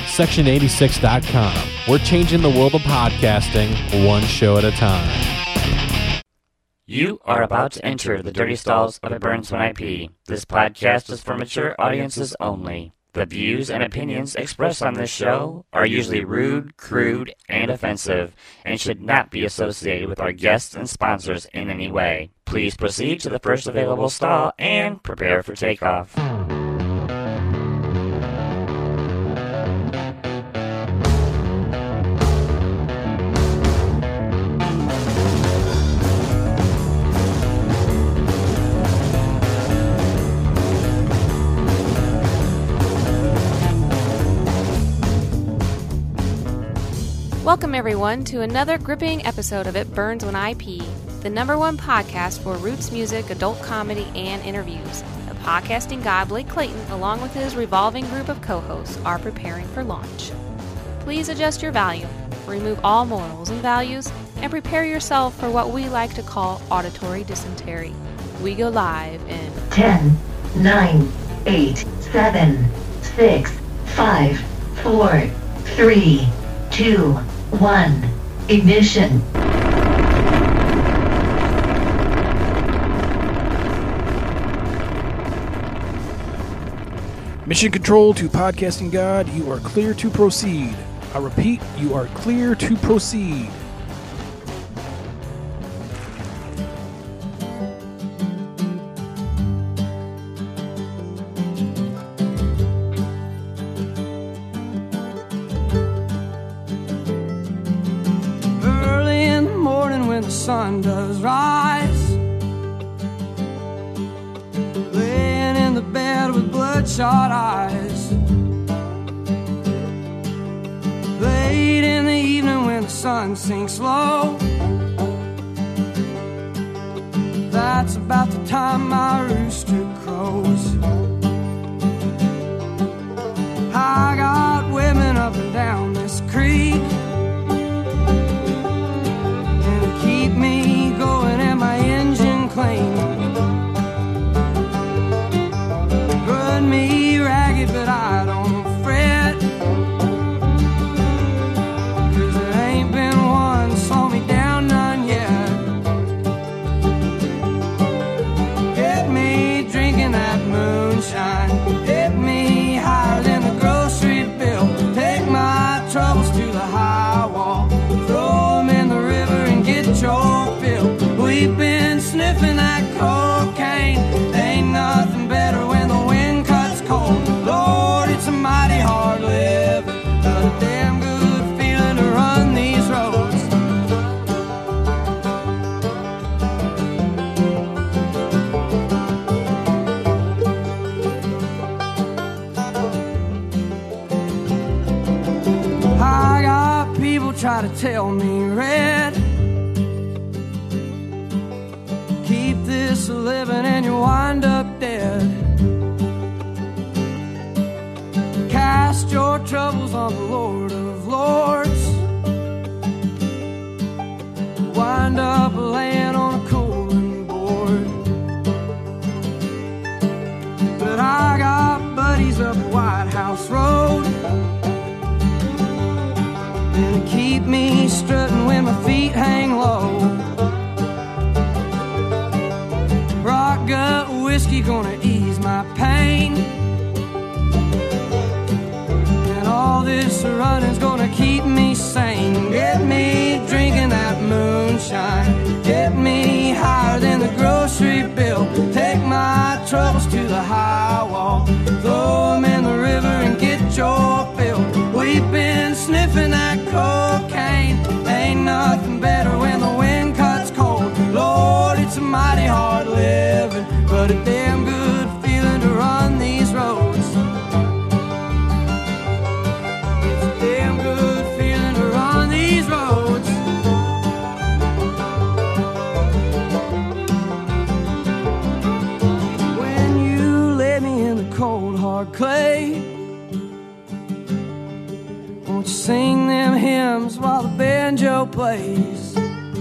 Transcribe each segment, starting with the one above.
Section86.com. We're changing the world of podcasting one show at a time. You are about to enter the dirty stalls of It Burns When I Pee. This podcast is for mature audiences only. The views and opinions expressed on this show are usually rude, crude, and offensive, and should not be associated with our guests and sponsors in any way. Please proceed to the first available stall and prepare for takeoff. Welcome, everyone, to another gripping episode of It Burns When I Pee, the #1 podcast for roots music, adult comedy, and interviews. The podcasting god Blake Clayton, along with his revolving group of co-hosts, are preparing for launch. Please adjust your volume, remove all morals and values, and prepare yourself for what we like to call auditory dysentery. We go live in 10, 9, 8, 7, 6, 5, 4, 3, 2, 1. Ignition. Mission control to podcasting god, you are clear to proceed. I repeat, you are clear to proceed. Sun does rise, laying in the bed with bloodshot eyes. Late in the evening when the sun sinks low, that's about the time my rooster crows. I got women up and down this creek, keep me going and my engine clean. Run me ragged but I don't fret, 'cause there ain't been one slow me down, none yet. Get me drinking that moonshine, get me higher than the grocery bill. Take my troubles to the high wall, throw them in the river and get your fill. We've been sniffing that cocaine, ain't nothing better when the wind cuts cold. Lord, it's a mighty hard living, but a damn good feeling to run these roads. I got people try to tell me red, keep this a living and you wind up dead. Cast your troubles on the Lord of Lords, wind up laying on a cooling board. But I got buddies up White House Road, and keep me strutting when my feet hang low. Rock gut whiskey gonna ease my pain, and all this running's gonna keep me sane. Get me drinking that moonshine, get me higher than the grocery bill. Take my troubles to the high wall, throw them in the river and get your fill. We've been sniffing that cocaine, ain't nothing better when the wind cuts cold. Lord, it's a mighty hard living, but a damn good feeling to run these roads. It's a damn good feeling to run these roads. When you lay me in the cold hard clay, won't you sing them hymns while the banjo plays?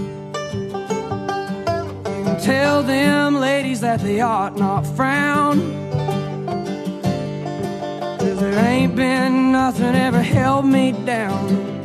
Tell them ladies that they ought not frown, 'cause there ain't been nothing ever held me down.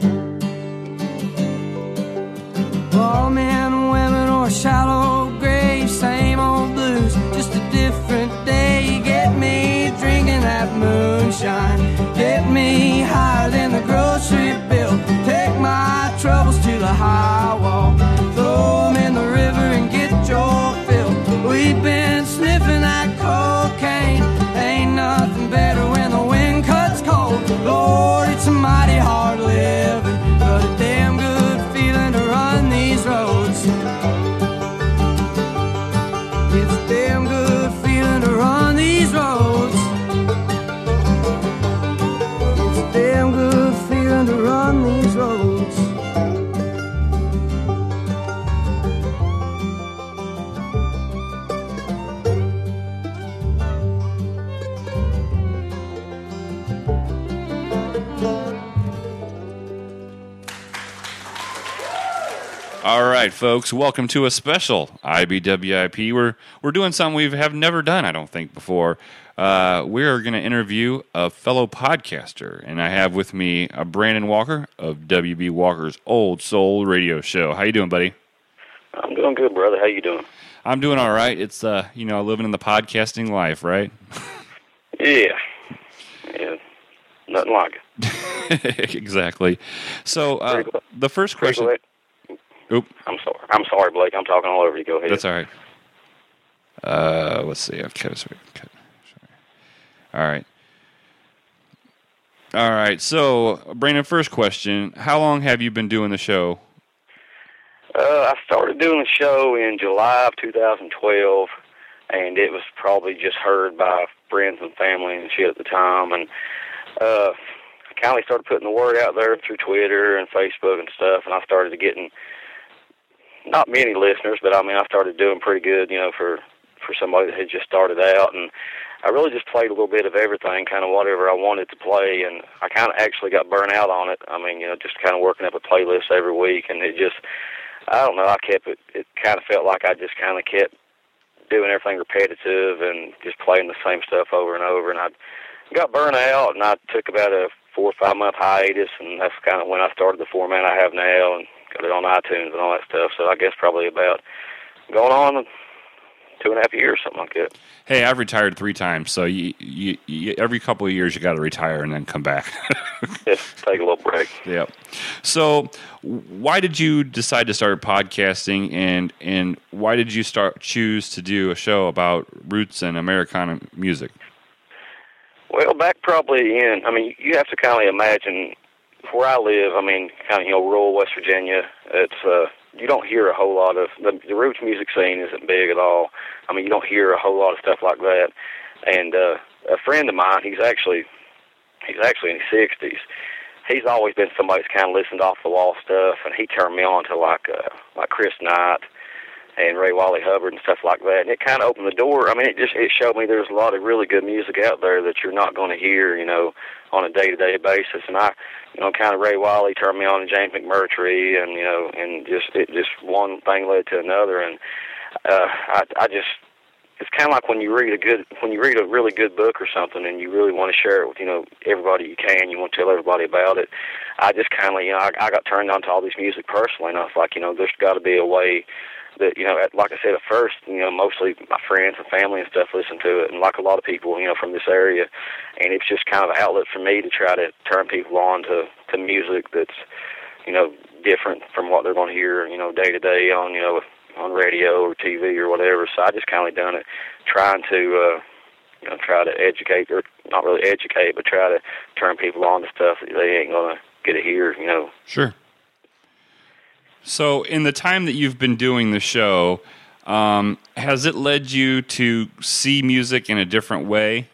All men, women, or shallow graves, same old blues, just a different day. Get me drinking that moonshine, get me higher than the grocery bill. Take my troubles to the high wall, throw them in the river and get your fill. We've been sniffing that cocaine, ain't nothing better when the wind cuts cold. Lord, it's mighty hard living, but a damn good feeling to run these roads. It's a damn good feeling to run these roads. It's a damn good feeling to run these roads. All right, folks, welcome to a special IBWIP. We're doing something we have never done, I don't think, before. We're going to interview a fellow podcaster, and I have with me Brandon Walker of WB Walker's Old Soul Radio Show. How you doing, buddy? I'm doing good, brother. How you doing? I'm doing all right. It's living in the podcasting life, right? Yeah, nothing like it. Exactly. So the first question. Oop. I'm sorry, Blake. I'm talking all over you. Go ahead. That's all right. Let's see. I've cut it. Sorry. All right. So, Brandon, first question: how long have you been doing the show? I started doing the show in July of 2012, and it was probably just heard by friends and family and shit at the time. And I kind of started putting the word out there through Twitter and Facebook and stuff, and I started getting not many listeners, but I mean, I started doing pretty good, for somebody that had just started out. And I really just played a little bit of everything, kind of whatever I wanted to play, and I kind of actually got burnt out on it. I mean, just kind of working up a playlist every week, and it just, I don't know, it kind of felt like I just kind of kept doing everything repetitive and just playing the same stuff over and over, and I got burnt out, and I took about a 4 or 5 month hiatus, and that's kind of when I started the format I have now, and got it on iTunes and all that stuff. So I guess probably about going on 2.5 years, something like that. Hey, I've retired 3 times, so you every couple of years you got to retire and then come back. Just take a little break. Yeah. So, why did you decide to start podcasting, and why did you choose to do a show about roots and Americana music? Well, back probably you have to kind of imagine where I live. I mean, kind of rural West Virginia. It's you don't hear a whole lot of the roots music scene isn't big at all. I mean, you don't hear a whole lot of stuff like that. And a friend of mine, he's actually in his 60s. He's always been somebody that's kind of listened off the wall stuff, and he turned me on to like Chris Knight and Ray Wally Hubbard and stuff like that. And it kind of opened the door. I mean, it showed me there's a lot of really good music out there that you're not going to hear, on a day-to-day basis. And I, kind of Ray Wally turned me on to James McMurtry, and, and just one thing led to another. And it's kind of like when you read a really good book or something, and you really want to share it with, everybody you can. You want to tell everybody about it. I just kind of, I got turned on to all this music personally, and I was like, there's got to be a way that, like I said at first, mostly my friends and family and stuff listen to it, and like a lot of people, from this area, and it's just kind of an outlet for me to try to turn people on to music that's, different from what they're going to hear, day to day on radio or TV or whatever. So I just kind of done it, trying to, try to educate, or not really educate, but try to turn people on to stuff that they ain't going to get to hear, Sure. So, in the time that you've been doing the show, has it led you to see music in a different way?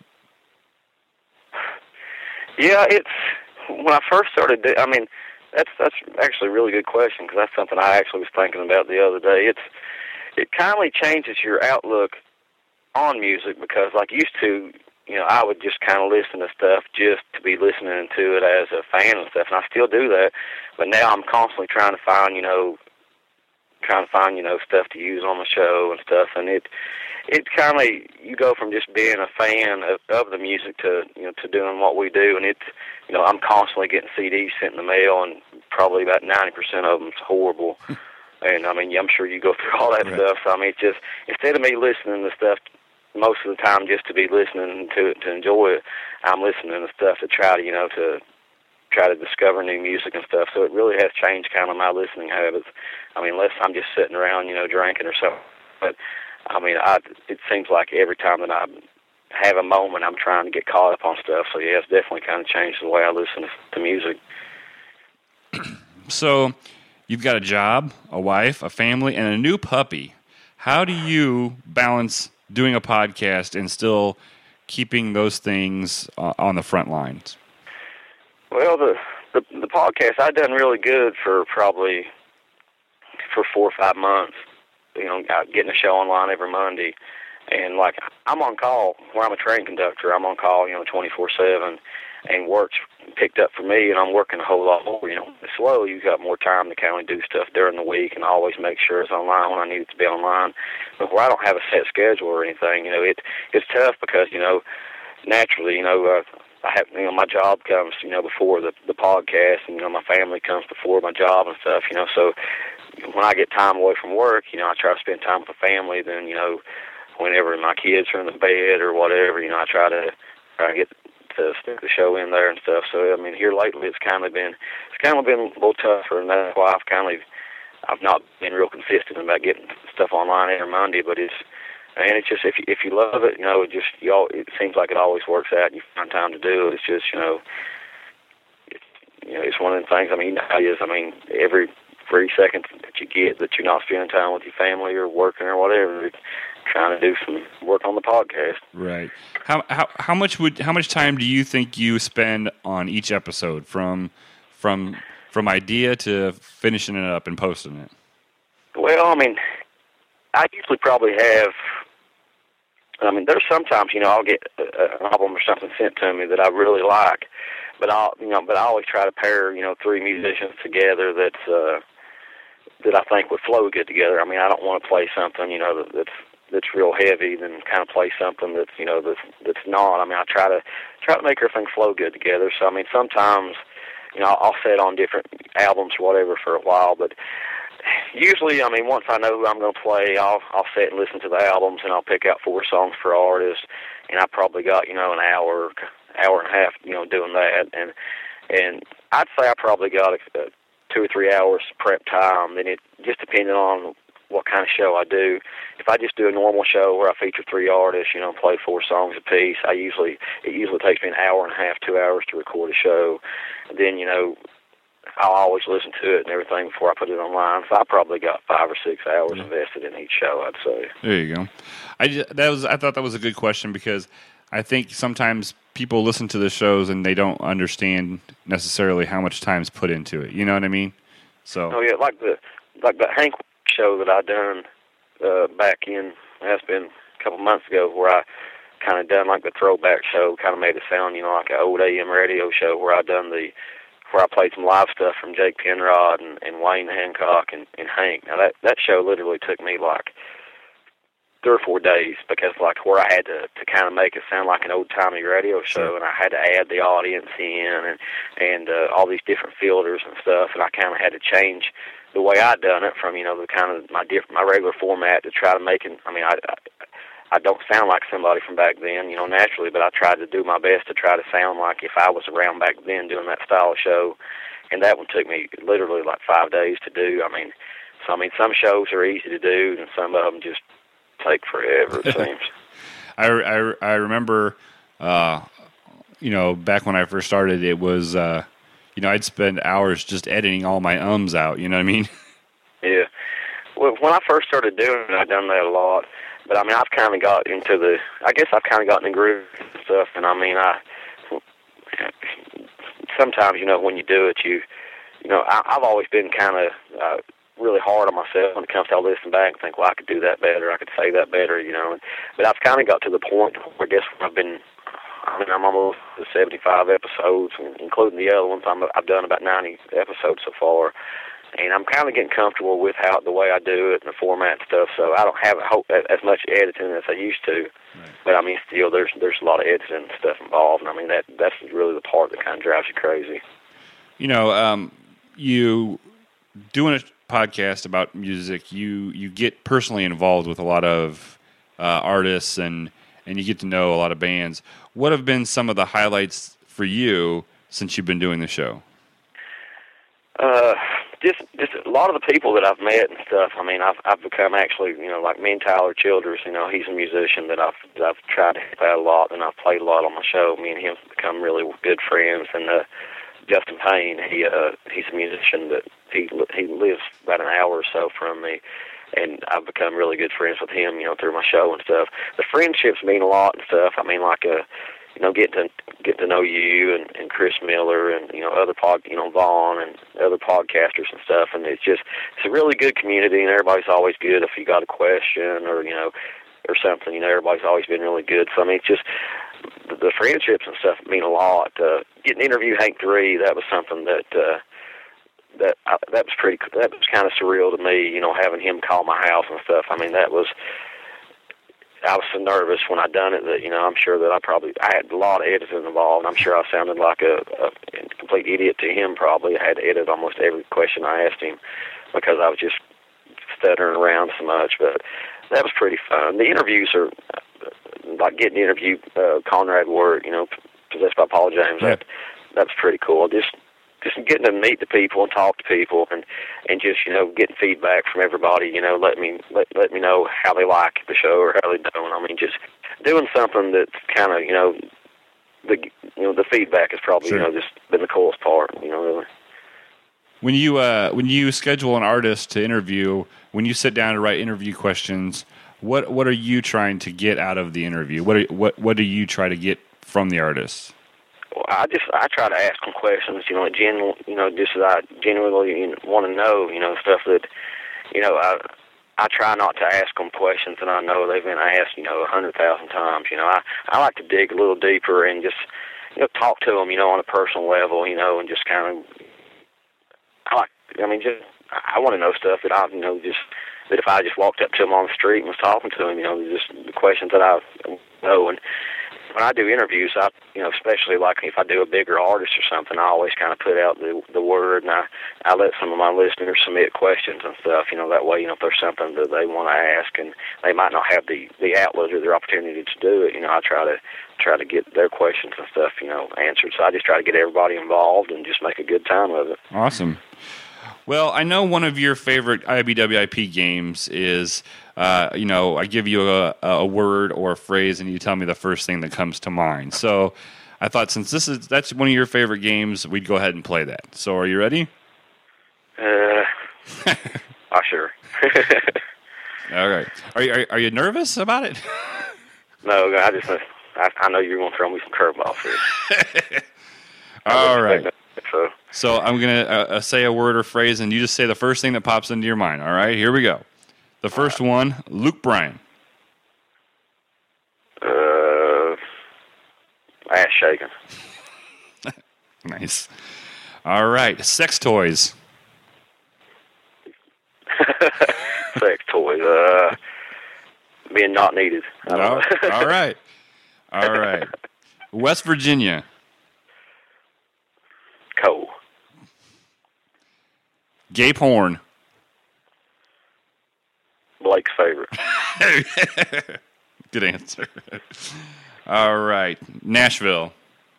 Yeah, when I first started, that's actually a really good question, because that's something I actually was thinking about the other day. It kindly changes your outlook on music, because like used to, I would just kind of listen to stuff just to be listening to it as a fan and stuff, and I still do that. But now I'm constantly trying to find, trying to find, stuff to use on the show and stuff. And it kind of, you go from just being a fan of the music to, to doing what we do. And it's, I'm constantly getting CDs sent in the mail, and probably about 90% of them's horrible. And, I mean, I'm sure you go through all that stuff. So, I mean, it's just, instead of me listening to stuff most of the time just to be listening to it, to enjoy it, I'm listening to stuff to try to, to try to discover new music and stuff. So it really has changed kind of my listening habits. I mean, unless I'm just sitting around, drinking or something. But, I mean, it seems like every time that I have a moment, I'm trying to get caught up on stuff. So, yeah, it's definitely kind of changed the way I listen to music. So you've got a job, a wife, a family, and a new puppy. How do you balance doing a podcast and still keeping those things on the front lines? Well, the podcast, I've done really good for 4 or 5 months, getting a show online every Monday. And, like, I'm on call where I'm a train conductor. I'm on call, 24/7, and work's picked up for me, and I'm working a whole lot more. It's slow. You've got more time to kind of do stuff during the week and always make sure it's online when I need it to be online. But where I don't have a set schedule or anything, it's tough because, naturally, I have, my job comes, before the podcast, and, my family comes before my job and stuff, so when I get time away from work, I try to spend time with the family. Then, whenever my kids are in the bed or whatever, I try to get to stick the show in there and stuff. So, I mean, here lately it's kind of been a little tougher, and that's why I've not been real consistent about getting stuff online every Monday, but it's just, if you love it, it seems like it always works out and you find time to do it. It's just, it's one of the things, I mean, every 3 seconds that you get that you're not spending time with your family or working or whatever, trying to do some work on the podcast. Right. How much time do you think you spend on each episode from idea to finishing it up and posting it? Well, I mean, I usually probably have. I mean, there's sometimes I'll get an album or something sent to me that I really like, but I always try to pair 3 musicians together that I think would flow good together. I mean, I don't want to play something that's real heavy, then kind of play something that's that's not. I mean, I try to make everything flow good together. So I mean, sometimes I'll set on different albums or whatever for a while, but usually, I mean, once I know who I'm going to play, I'll sit and listen to the albums, and I'll pick out 4 songs per artist, and I probably got an hour and a half doing that, and I'd say I probably got 2 or 3 hours prep time. Then it just depending on what kind of show I do. If I just do a normal show where I feature 3 artists, play 4 songs a piece, it usually takes me an hour and a half, 2 hours to record a show. And then, I'll always listen to it and everything before I put it online. So I probably got 5 or 6 hours invested in each show, I'd say. There you go. I thought that was a good question, because I think sometimes people listen to the shows and they don't understand necessarily how much time's put into it. You know what I mean? So. Oh yeah, like the Hank show that I done back in, that's been a couple months ago, where I kind of done like the throwback show, kind of made it sound like an old AM radio show, where I played some live stuff from Jake Penrod and Wayne Hancock and Hank. Now that show literally took me like 3 or 4 days, because like where I had to kind of make it sound like an old-timey radio show, and I had to add the audience in and all these different filters and stuff, and I kind of had to change the way I'd done it from the kind of my regular format to try to make it. I mean, I don't sound like somebody from back then, naturally, but I tried to do my best to try to sound like if I was around back then doing that style of show, and that one took me literally like 5 days to do. I mean, some shows are easy to do, and some of them just take forever, it seems. I remember, back when I first started, it was, I'd spend hours just editing all my ums out, you know what I mean? Yeah. Well, when I first started doing it, I'd done that a lot. But, I mean, I've kind of got into I've kind of gotten in the groove and stuff. And, I mean, sometimes, when you do it, I've always been kind of really hard on myself when it comes to listening back and think, well, I could do that better, I could say that better, But I've kind of got to the point where I guess I'm almost to 75 episodes, including the other ones. I've done about 90 episodes so far. and I'm kind of getting comfortable with the way I do it and the format and stuff. So I don't have as much editing as I used to. Right. But I mean, still, there's a lot of editing and stuff involved. And I mean, that's really the part that kind of drives you crazy. You know, you doing a podcast about music, you get personally involved with a lot of artists and you get to know a lot of bands. What have been some of the highlights for you since you've been doing the show? Just a lot of the people that I've met and stuff. I mean, I've become actually, like me and Tyler Childers. He's a musician that I've tried to help out a lot, and I've played a lot on my show. Me and him have become really good friends. And Justin Payne, he's a musician that he lives about an hour or so from me, and I've become really good friends with him, through my show and stuff. The friendships mean a lot and stuff. I mean, like get to know you and Chris Miller and other Vaughn and other podcasters and stuff, and it's a really good community, and everybody's always good if you got a question or something. Everybody's always been really good. So I mean, it's just the friendships and stuff mean a lot. Getting to interview Hank 3, that was something that was pretty. That was kind of surreal to me. Having him call my house and stuff. I mean, I was so nervous when I done it that I'm sure that I had a lot of editing involved. I'm sure I sounded like a complete idiot to him. Probably I had to edit almost every question I asked him because I was just stuttering around so much. But that was pretty fun. The interviews are like getting to interview Conrad Wirt, Possessed by Paul James. Yeah. That's pretty cool. Just getting to meet the people and talk to people and just getting feedback from everybody. Let me know how they like the show or how they don't. I mean, just doing something that's kind of the feedback is probably sure. Just been the coolest part. Really. When you schedule an artist to interview, when you sit down to write interview questions, what are you trying to get out of the interview? What do you try to get from the artist? Well, I try to ask them questions, just as I genuinely want to know, stuff that, I try not to ask them questions that I know they've been asked, 100,000 times. I like to dig a little deeper and just, talk to them, on a personal level, and just kind of, I want to know stuff that that if I just walked up to them on the street and was talking to them, just the questions that I know. And when I do interviews, especially like if I do a bigger artist or something, I always kind of put out the word, and I let some of my listeners submit questions and stuff. That way, if there's something that they want to ask and they might not have the outlet or the opportunity to do it, I try to get their questions and stuff, answered. So I just try to get everybody involved and just make a good time of it. Awesome. Well, I know one of your favorite IBWIP games is, I give you a word or a phrase, and you tell me the first thing that comes to mind. So I thought since that's one of your favorite games, we'd go ahead and play that. So are you ready? Sure. All right. Are you nervous about it? No, I know you're going to throw me some curveballs here. All right. So I'm going to say a word or phrase, and you just say the first thing that pops into your mind. All right, here we go. The first one, Luke Bryan. Ass shaking. Nice. All right, sex toys. Sex toys. Being not needed. All right. All right. West Virginia. Cold. Gay porn. Blake's favorite. Good answer. All right. Nashville.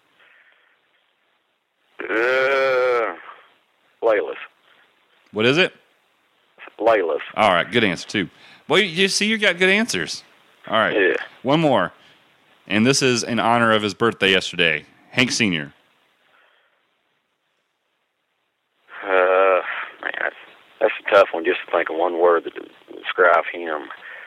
Layla's. What is it? Layla's. All right. Good answer, too. Well, you see, you got good answers. All right. Yeah. One more. And this is in honor of his birthday yesterday. Hank Sr. Man, that's a tough one just to think of one word that describe him.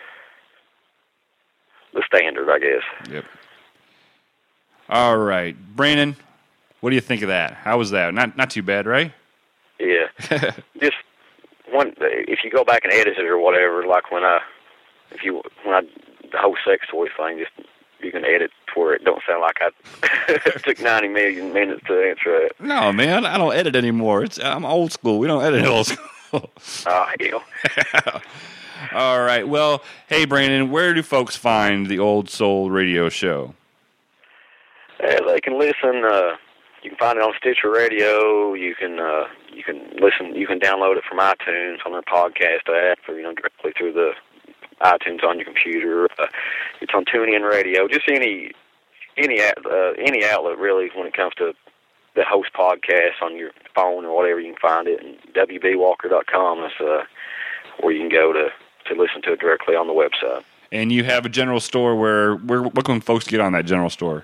The standard, I guess. Yep. All right. Brandon, what do you think of that? How was that? Not too bad, right? Yeah. Just one, if you go back and edit it or whatever, like when I the whole sex toy thing, just you can edit for it. Don't sound like I took 90 million minutes to answer it. No, man, I don't edit anymore. I'm old school. We don't edit old school. Oh, hell. All right. Well, hey, Brandon, where do folks find the Old Soul Radio Show? They can listen. You can find it on Stitcher Radio. You can listen. You can download it from iTunes on their podcast app, or directly through the iTunes on your computer. It's on TuneIn Radio. Just any outlet really when it comes to the host podcast on your phone or whatever. You can find it. And WBWalker.com is where you can go to listen to it directly on the website. And you have a general store where what can folks get on that general store?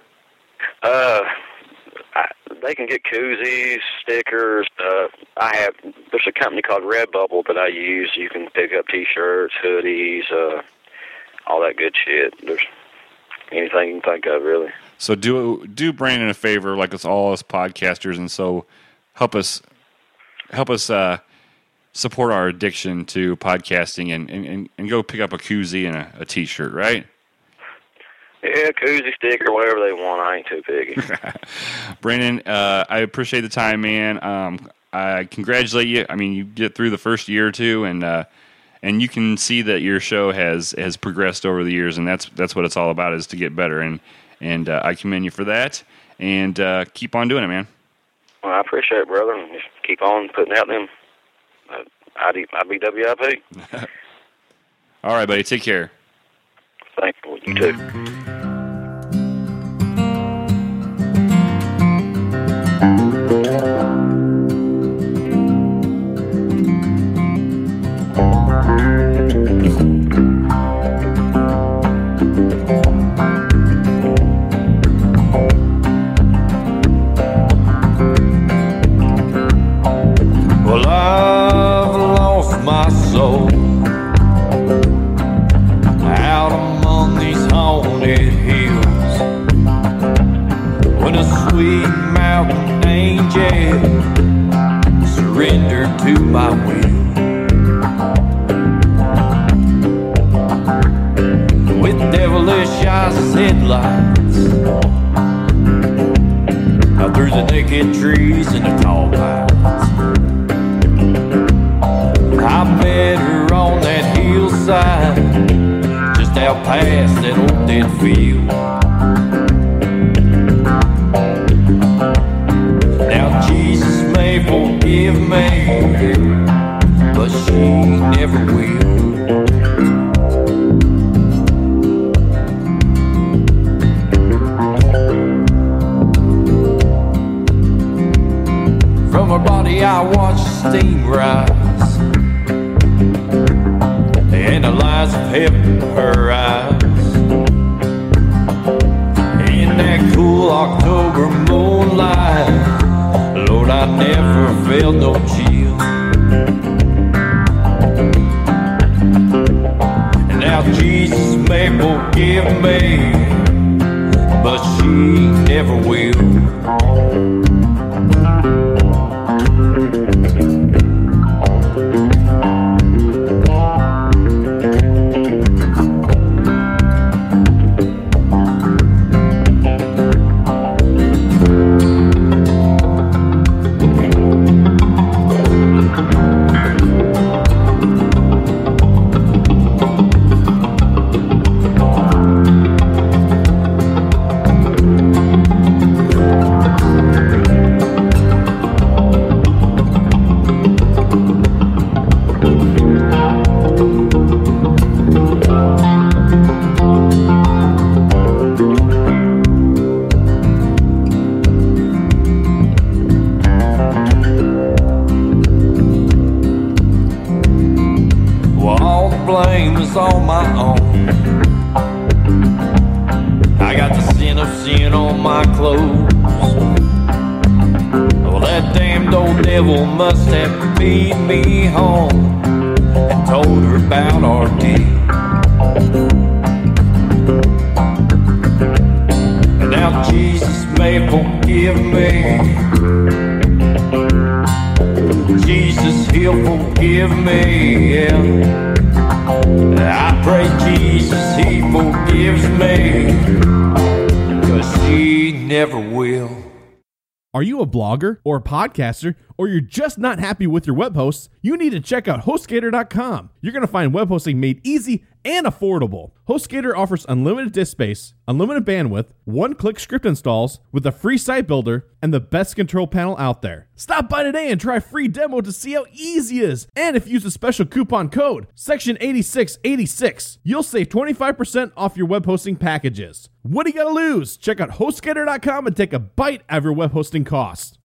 They can get koozies, stickers. There's a company called Redbubble that I use. You can pick up T-shirts, hoodies, all that good shit. There's anything you can think of, really. So do Brandon a favor, like us all as podcasters, and so help us support our addiction to podcasting and go pick up a koozie and a T-shirt, right? Yeah, koozie, sticker, whatever they want. I ain't too picky. Brandon, I appreciate the time, man. I congratulate you. I mean, you get through the first year or two, and you can see that your show has progressed over the years, and that's what it's all about, is to get better. And I commend you for that. And keep on doing it, man. Well, I appreciate it, brother. And just keep on putting out them IBWIP. All right, buddy. Take care. Thank you. You too. Well, I've lost my soul out among these haunted hills, when a sweet mountain angel surrendered to my will. With devilish eyes as headlights, out through the naked trees and the tall pines, I met her on that hillside, just out past that old dead field. Now Jesus may forgive me, but she never will. From her body I watched steam rise, and the lights of heaven in her eyes. In that cool October moonlight, Lord, I never felt no chill. And now Jesus may forgive me, but she never will. On my own, I got the sin of sin on my clothes. Well, that damned old devil must have beat me home and told her about our deal. And now Jesus may forgive me, Jesus, he'll forgive me, yeah. I pray Jesus, he forgives me, 'cause he never will. Are you a blogger or a podcaster or you're just not happy with your web hosts, you need to check out HostGator.com. You're going to find web hosting made easy and affordable. HostGator offers unlimited disk space, unlimited bandwidth, one-click script installs with a free site builder, and the best control panel out there. Stop by today and try a free demo to see how easy it is. And if you use a special coupon code, Section 8686, you'll save 25% off your web hosting packages. What do you got to lose? Check out HostGator.com and take a bite out of your web hosting costs.